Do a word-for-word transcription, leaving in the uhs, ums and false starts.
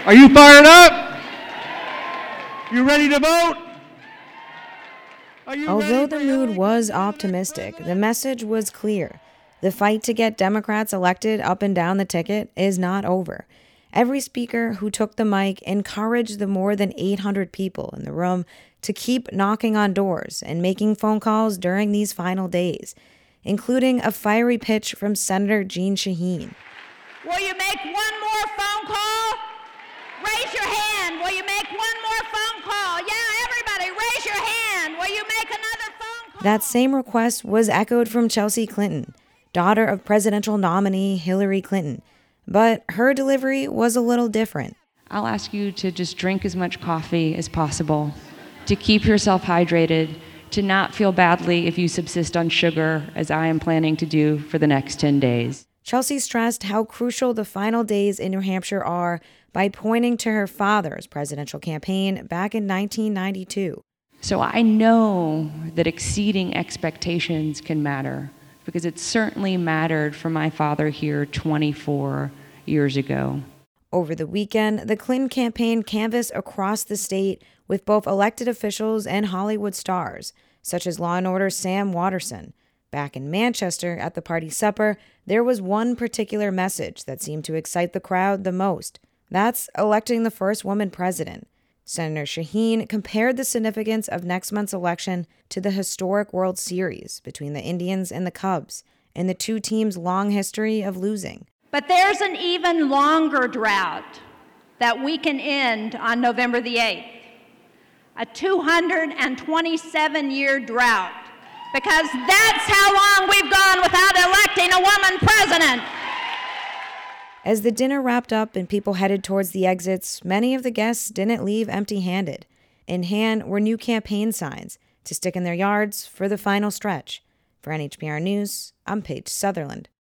Are you fired up? You ready to vote? Are you Although ready the for mood Hillary was Clinton to be optimistic, president? the message was clear. The fight to get Democrats elected up and down the ticket is not over. Every speaker who took the mic encouraged the more than eight hundred people in the room to keep knocking on doors and making phone calls during these final days, including a fiery pitch from Senator Jeanne Shaheen. Will you make one more phone call? Raise your hand. Will you make one more phone call? Yeah, everybody, raise your hand. Will you make another phone call? That same request was echoed from Chelsea Clinton, daughter of presidential nominee Hillary Clinton. But her delivery was a little different. I'll ask you to just drink as much coffee as possible, to keep yourself hydrated, to not feel badly if you subsist on sugar, as I am planning to do for the next ten days. Chelsea stressed how crucial the final days in New Hampshire are by pointing to her father's presidential campaign back in nineteen ninety-two. So I know that exceeding expectations can matter, because it certainly mattered for my father here twenty-four years ago. Over the weekend, the Clinton campaign canvassed across the state with both elected officials and Hollywood stars, such as Law and Order Sam Waterston. Back in Manchester at the party supper, there was one particular message that seemed to excite the crowd the most. That's electing the first woman president. Senator Shaheen compared the significance of next month's election to the historic World Series between the Indians and the Cubs, and the two teams' long history of losing. But there's an even longer drought that we can end on November the eighth. A two hundred twenty-seven year drought, because that's how long we've gone without electing a woman president. As the dinner wrapped up and people headed towards the exits, many of the guests didn't leave empty-handed. In hand were new campaign signs to stick in their yards for the final stretch. For N H P R News, I'm Paige Sutherland.